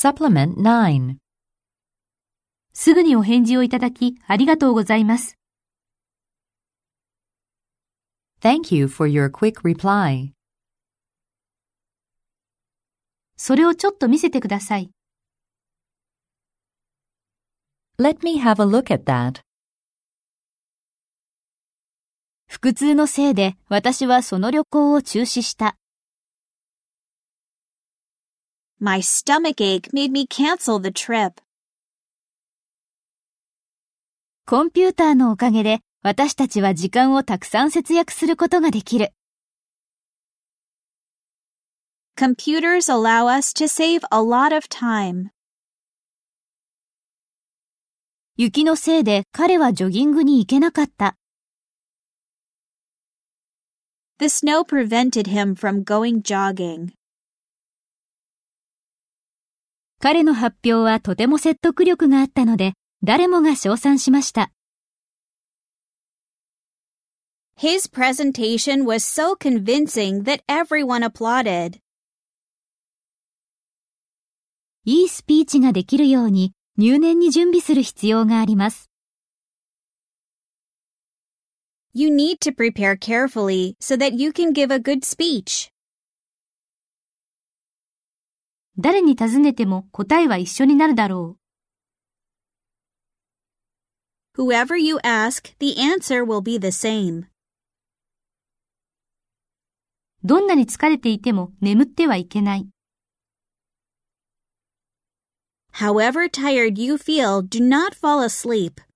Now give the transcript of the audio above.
Supplement 9. すぐにお返事をいただきありがとうございます。 Thank you for your quick reply. それをちょっと見せてください。 Let me have a look at that. 腹痛のせいで私はその旅行を中止した。 My stomach ache made me cancel the trip. コンピューターのおかげで私たちは時間をたくさん節約することができる。 Computers allow us to save a lot of time. 雪のせいで彼はジョギングに行けなかった。 The snow prevented him from going jogging. 彼の発表はとても説得力があったので、誰もが称賛しました。 His presentation was so convincing that everyone applauded. いいスピーチができるように入念に準備する必要があります。 You need to prepare carefully so that you can give a good speech. 誰に尋ねても答えは一緒になるだろう。Whoever you ask, the answer will be the same. どんなに疲れていても眠ってはいけない。 However tired you feel, do not fall asleep.